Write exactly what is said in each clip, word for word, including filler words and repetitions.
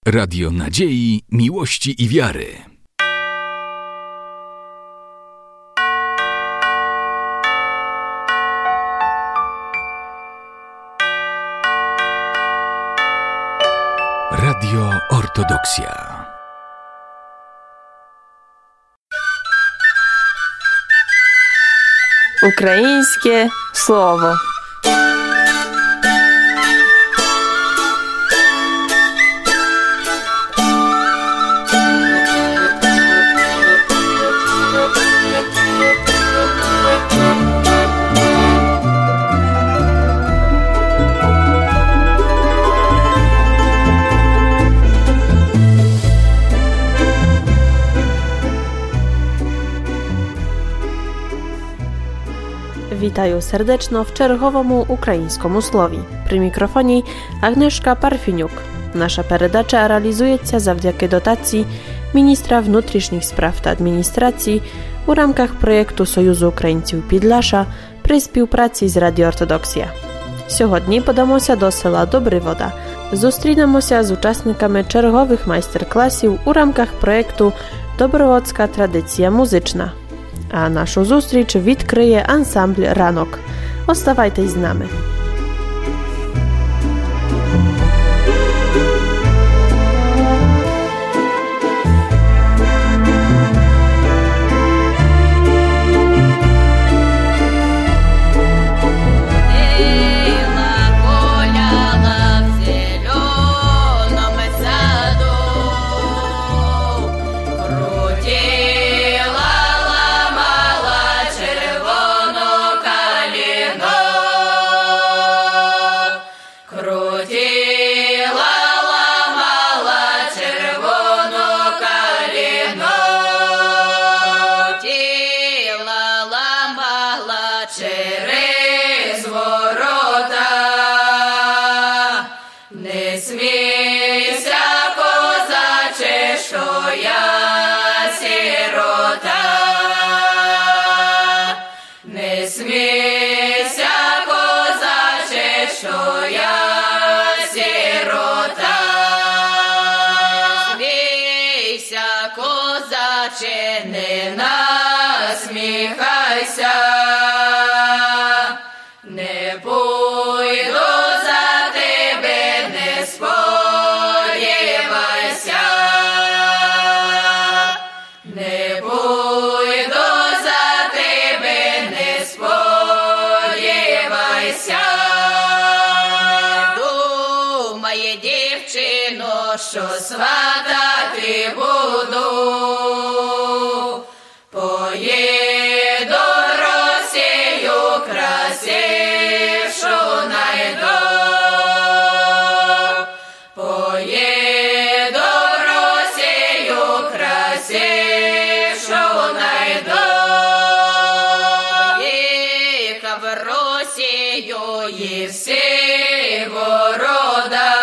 Radio nadziei, miłości i wiary. Radio Ortodoksja. Українське слово. Вітаю сердечно в черговому українському слові. При мікрофоні Агнешка Парфінюк. Наша передача реалізується завдяки дотації міністра внутрішніх справ та адміністрації у рамках проєкту Союзу українців Підляша при співпраці з Радіо Ортодоксія. Сьогодні подамося до села Добривода. Зустрінемося з учасниками чергових майстер-класів у рамках проєкту «Доброводська традиція музична». А нашу зустріч відкриє ансамбль «Ранок». Оставайтесь з нами. Не насміхайся, не пойду за тебе, не сподівайся, не пойду за тебе, не сподівайся. Думає дівчино, що сватати буду. Поїду в Росію, красившу найду. Поїду в Росію, красившу найду. Їхав в Росію і всі города,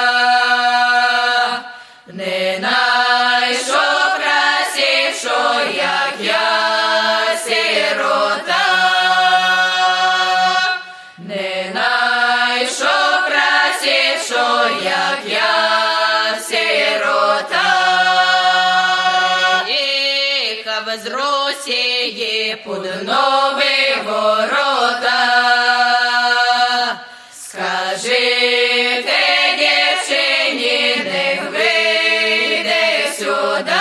не найшов красившу, як я. Як я сирота, їхав з Росії під нові ворота. Скажите дівчині, не вийде сюди.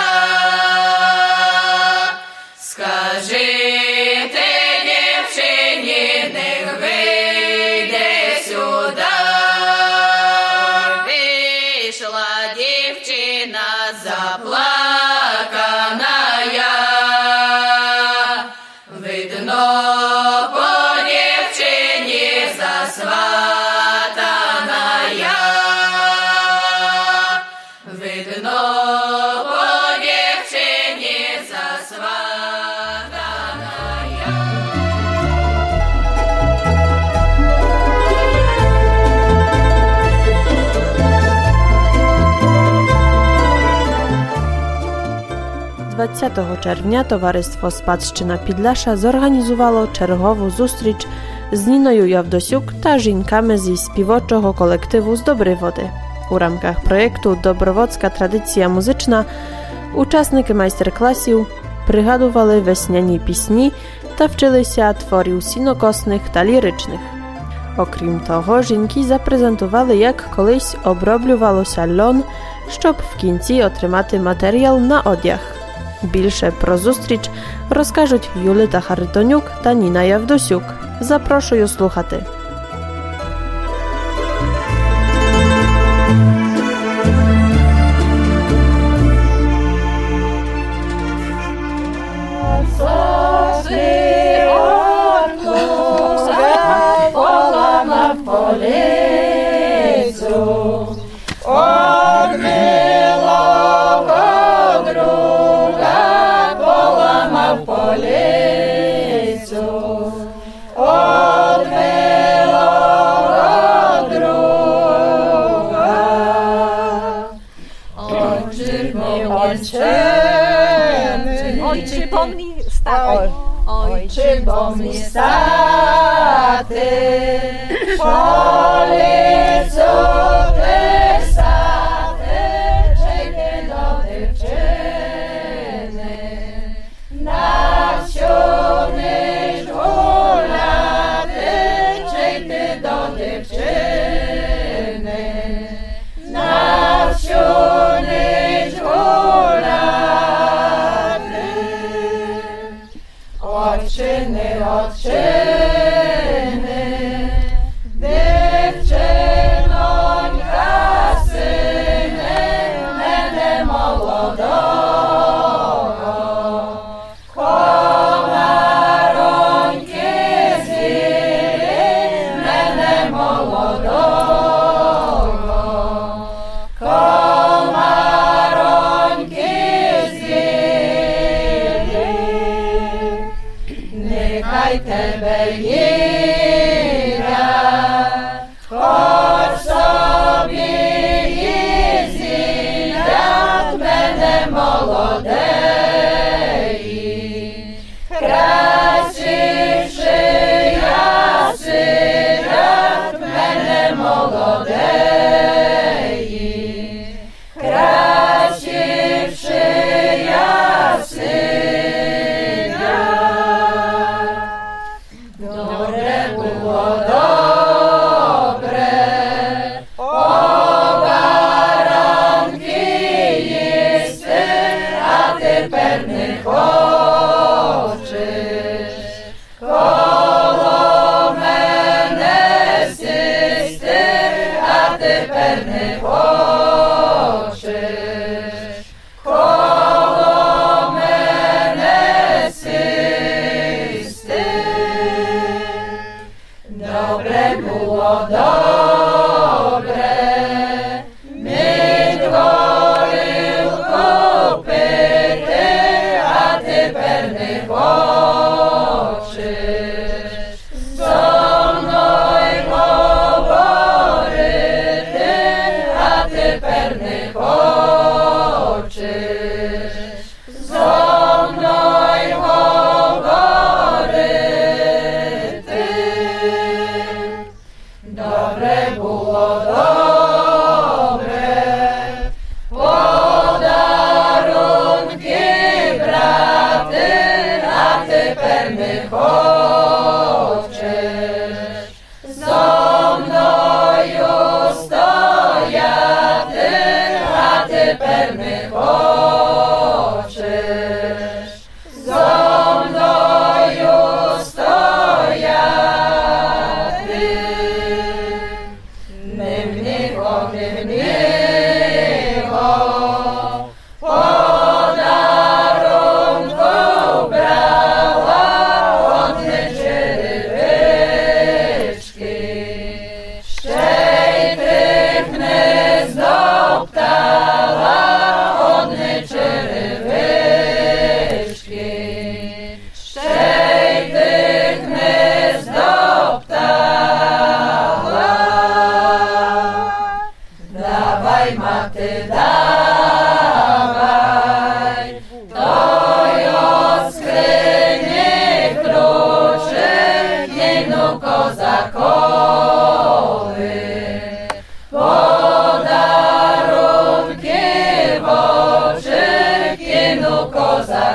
Скажите дівчині, не вийде сюди. Заплаканая, видно по дівчині засватаная, видно по дівчині засватаная. двадцятого червня товариство «Спадщина Підляша» зорганізувало чергову зустріч з Ніною Явдосюк та жінками зі співочого колективу з Добриводи. У рамках проєкту «Доброводська традиція музична» учасники майстер-класів пригадували весняні пісні та вчилися творів сінокосних та ліричних. Окрім того, жінки запрезентували, як колись оброблювалося льон, щоб в кінці отримати матеріал на одяг. Більше про зустріч розкажуть Юлита Харитонюк та Ніна Явдосюк. Запрошую слухати. Ojczy, pomnij stać. Ojczy, pomnij stati, policu wysady, czekaj do dziewczyny, na wsiony żulaty, czekaj do dziewczyny, na wsiony Odczyny, odczyny, dziewczynonka, synem, mene młodogo, komaronki zili, mene młodogo, komaronki Nechaj tebe jira, choć sobie jeździ nad mene molodei. Krasiwszy jasy nad mene molodei. Krasiwszy jasy Dobre było dobre, my dworył kopyty, a ty perny oczysz. Zo mną govoryty, a ty perny oczysz. Zo mną Dobre było dobre, podarunki braty, a ty perny хочеш. Зо мною стояти, а тепер не хочеш. Зо мною стояти. Дневнико, дневнико, подарунку брала одне черевички. Ще й тих не здоптала одне черевички.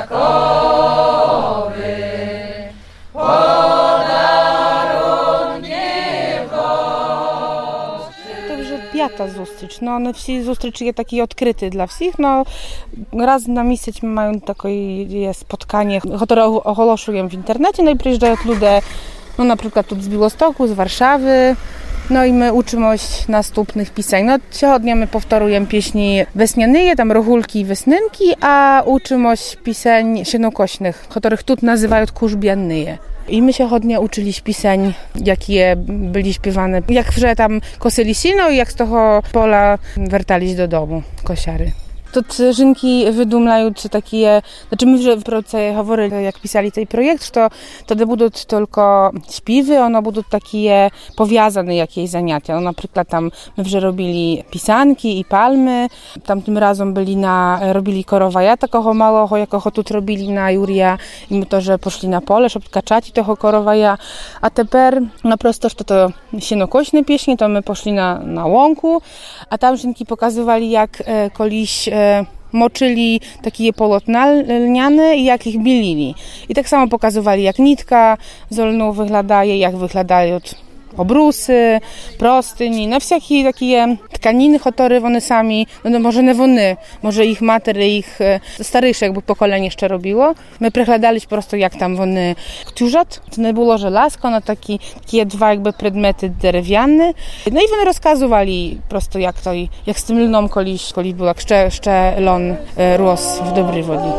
Це вже п'ята зустріч. Ну, не всі зустрічі є такі відкриті для всіх. No, raz na miesiąc mają takie spotkanie, które ogłaszają w internecie. No i przyjeżdżają ludzie, no na przykład tu z Białegostoku, z Warszawy. No i my uczymy się następnych pisań. No, codziennie my powtarzamy pieśni wesniane, tam rohulki i wesnynki, a uczymy się pisań sienokośnych, których tu nazywają kurzbiannyje. I my się chodnie uczyli pisań, jakie byli śpiewane, jak że tam kosyli sino i jak z tego pola wracali do domu kosiary. Тут жінки видумляють такі, значить ми вже про це говорили, як писали цей проєкт, що тоді будуть тільки śpiewy, one будуть такі пов'язані якісь заняття. No, наприклад, там ми вже робили pisanki i palmy, tam tym razem byli na, robili korowaja takiego małego, jakiego тут robili na Jurija i my to, że poszli na pole, щоб kaczać tego korowaja, a teraz, no prosto, że to sienokośne pieśni, to my poszli na, na łąku, a tam żynki pokazywali, jak e, koliś e, moczyli takie polotna lniane i jak ich bilili. I tak samo pokazywali, jak nitka z lnu wyglądaje, jak wyglądają obrusy, prostyni, no wszelkie takie tkaniny, które one sami, no może nie one, może ich matery, ich starsze jakby pokolenie jeszcze robiło. My przeglądaliśmy po prostu, jak tam one kciurzat. To nie było żelazko, no taki, takie dwa jakby przedmioty drewniane. No i one rozkazywali po prostu, jak to, jak z tym lną koliś, koliś było, jak jeszcze, jeszcze lon rósł w dobrej wodzie.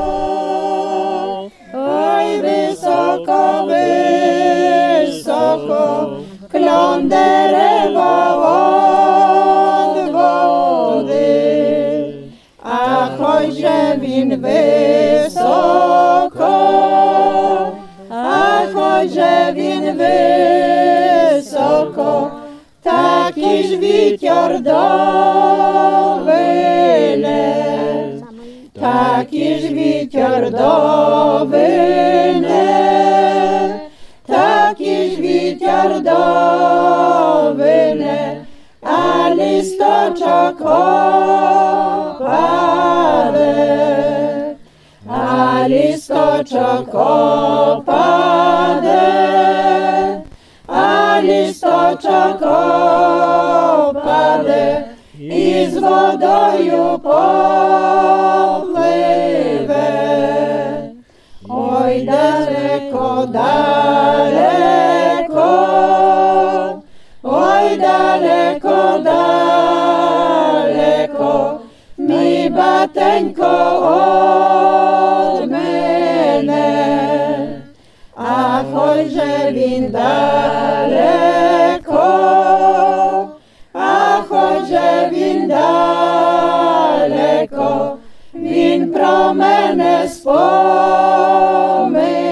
Oj, wysoko, wysoko, klon derewa od wody, a choćże win wysoko, a choćże win wysoko, takiż wicior dowyne, takiż wicior dowyne. Takiż wicior dowyne, a listoczok opade, a listoczok opade, a listoczok opade i z wodoju popływe. Oj, daleko, daleko, oj, daleko, daleko, mi bateńko od mnie. A choćże win daleko, a choćże win daleko, win pro mnie wspomnę.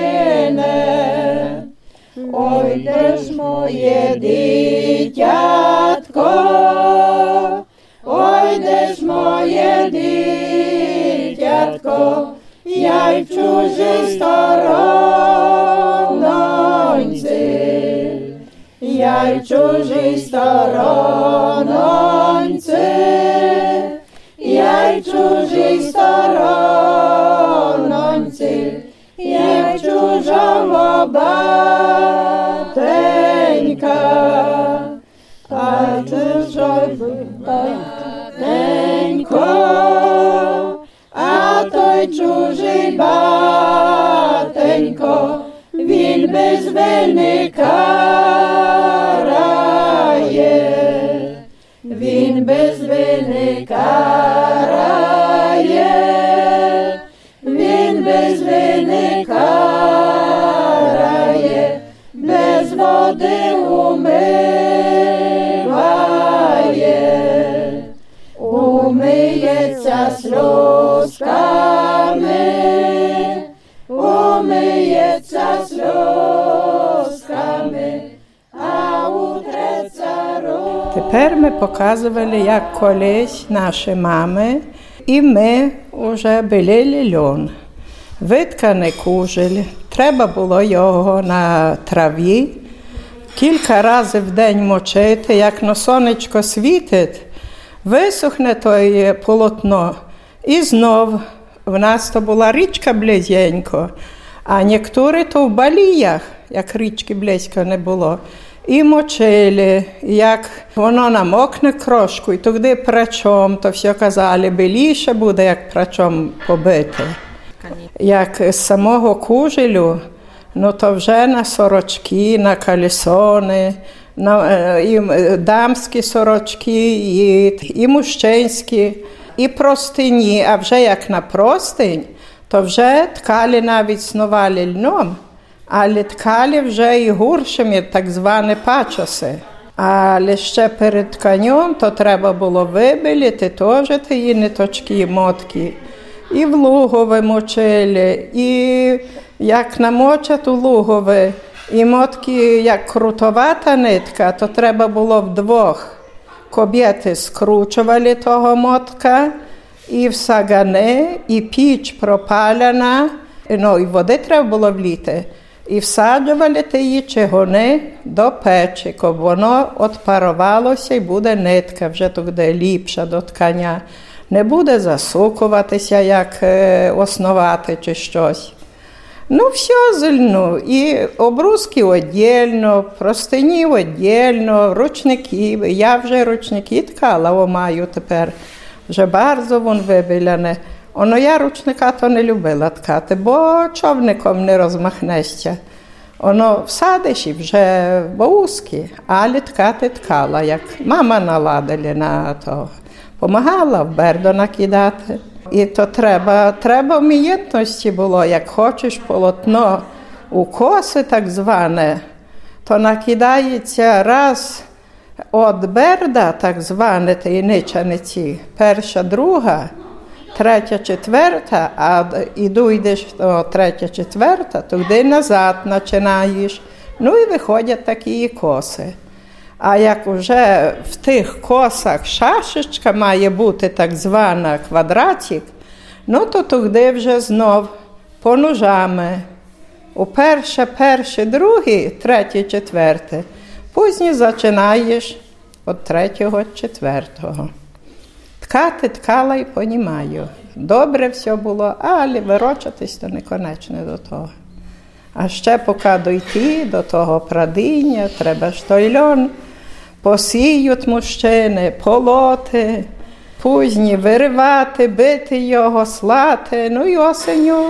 Oj, też moje dzieciatko, oj, też moje dzieciatko, jaj w czuży storonący, jaj w czuży storonący, jaj w czuży storonący, jaj w czużowo bateńka, a czużowo bateńko, a toj czuży bateńko, win bez winy karaje, win bez winy karaje, win bez winy karaje, bez wody umywaje, umyjeca sluskami, umyjeca sluskami, a utreca rukami. Тепер ми показували, як колись наші мами і ми вже білили льон. Витканий кужель, треба було його на траві кілька разів в день мочити, як на сонечко світить, висохне тоє полотно і знов В нас то була річка близенько, а niektóre то в баліях, як річки близько не було. І мочили, як воно намокне крошку, і тоді прачом, то все казали, біліше буде, як прачом побити. Як з самого кужелю, ну то вже на сорочки, на калісони, на, і дамські сорочки, і, і мужчинські, і простині. А вже як на простинь, то вже ткали навіть снували льном, але ткали вже і гуршами, так звані пачоси. Але ще перед тканем то треба було вибілити теж ті ниточки, мотки. І в лугове мочили, і як намочать у лугове, і мотки, як крутовата нитка, то треба було вдвох. Кобєти скручували того мотка, і в сагани, і піч пропалена, ну і води треба було вліти. І всаджували ті чигуни до печі, щоб воно відпарувалося і буде нитка, вже туди ліпша до ткання. Не буде засукуватися, як е, основати чи щось. Ну, все зельно. І обрузки віддільно, простині віддільно, ручники. Я вже ручники ткала, о, маю тепер. Вже bardzo вон вибіляне. Оно я ручника то не любила ткати, бо човником не розмахнешся. Воно всадиш і вже вузькі, але ткати ткала, як мама наладила на то. Помагала в бердо накидати. І то треба, треба вмієтності було, як хочеш полотно у коси так зване, то накидається раз від берда, так зване, тієї ничаниці, перша, друга, третя, четверта, а і дійдеш до третя, четверта, тоді назад починаєш. Ну і виходять такі коси. А як вже в тих косах шашечка має бути так звана квадратик, ну то тоді вже знов по ножами. У перше, перше, друге, третє, четверте. Пізніше починаєш від третього, четвертого. Ткати, ткала і понімаю. Добре все було, але вирочатись то не конечне до того. А ще поки дойти до того прадіння, треба ж той льон. Посіють мужчини, полоти, пізні виривати, бити його, слати. Ну і осеню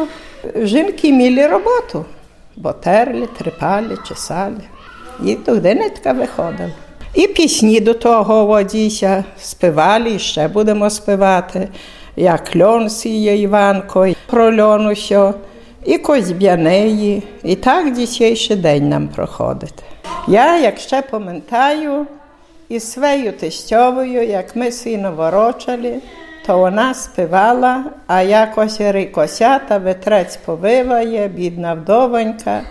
жінки мали роботу, бо терли, трипали, чесали. І туди нитка виходила. І пісні до того водіся співали, і ще будемо співати, як льон сіє Іванко, про льон усьо, і Козьб'янеї. І так дійсійший день нам проходить. Я, як ще пам'ятаю, із своєю тестьовою, як ми сина ворочали, то вона співала, а я косяри косята, ветрець повиває, бідна вдовонька,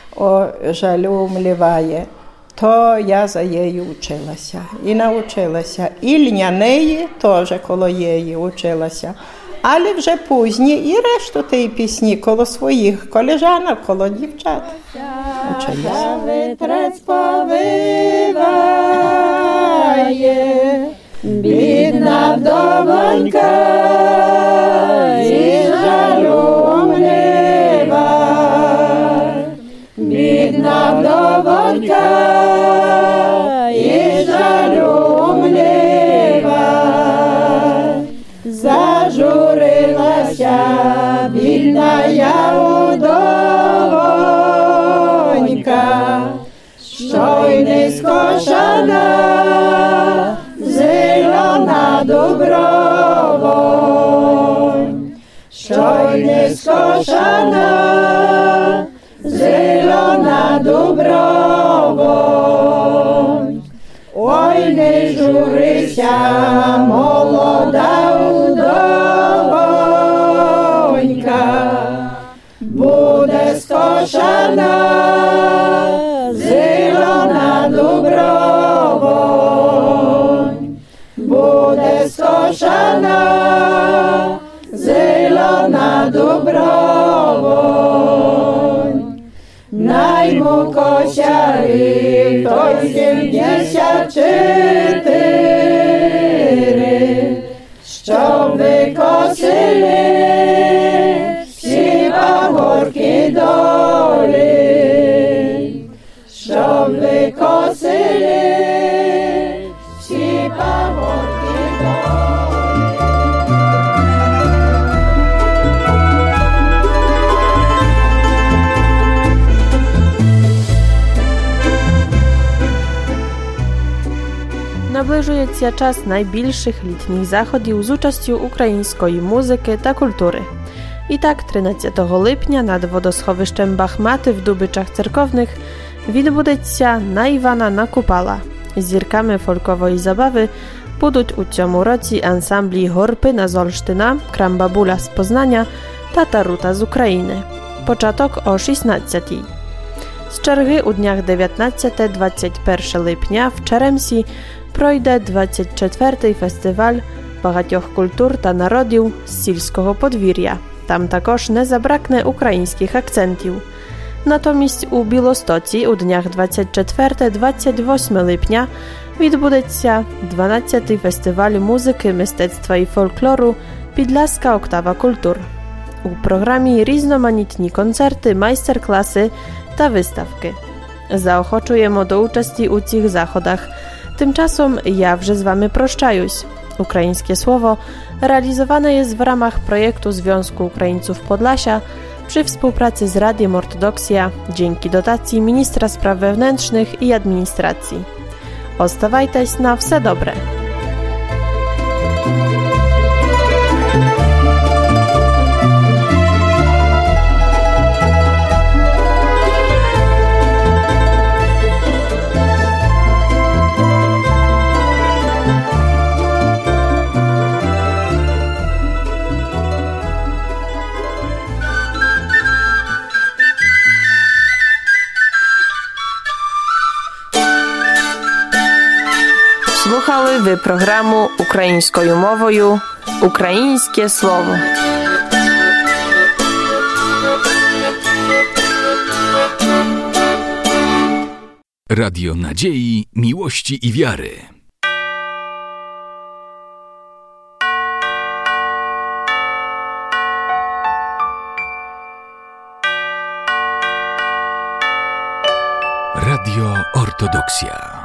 о жалю мліває. То я за її училася. І навчилася. І льняної теж коло її училася. Але вже пізні і решту тієї пісні коло своїх колежанок, коло дівчат. Училася. Ветрець повиває, бідна вдовонька, і жалю мліва. Бідна вдовонька, і жалю мліва. Зажурилася бідна я удовонька, що й не скошена, зелена доброволь. Що й не скошена, зелена доброволь. Ой, не журися, молода удовонька, буде скошена, зелена доброволь. Буде скошена, зелена доброволь. Наймо косяри, той сімдесят чотири, щоб викосили nabliżaється czas najbільших літніх заходів з участю української музики та культури. І так, тринадцятого липня над водосховищем Бахмати в Дубичах Церковних відбудеться Найвана Купала. З зірками фолькової забави будуть у цьому році ансамблі Горпина з Олштина, Крамбабуля з Познання та Тарута з України. Початок о шістнадцятій. З черги у днях дев'ятнадцятого - двадцять першого липня в Черемсі пройде двадцять четвертий фестиваль багатьох культур та народів з сільського подвір'я. Там також не забракне українських акцентів. Натомість у Білостоці у днях двадцять четвертого - двадцять восьмого липня відбудеться дванадцятий фестиваль музики, мистецтва і фольклору «Підляска Октава культур». У програмі різноманітні концерти, майстер-класи та виставки. Заохочуємо до участі у цих заходах. Tymczasem ja вже z wami прощаюсь. Ukraińskie Słowo realizowane jest w ramach projektu Związku Ukraińców Podlasia przy współpracy z Radiem Ortodoksja dzięki dotacji Ministra Spraw Wewnętrznych i Administracji. Ostawajcie na wse dobre. Слухали ви програму українською мовою «Українське слово». Radio Nadziei, Miłości i Wiary. Radio Ortodoksja.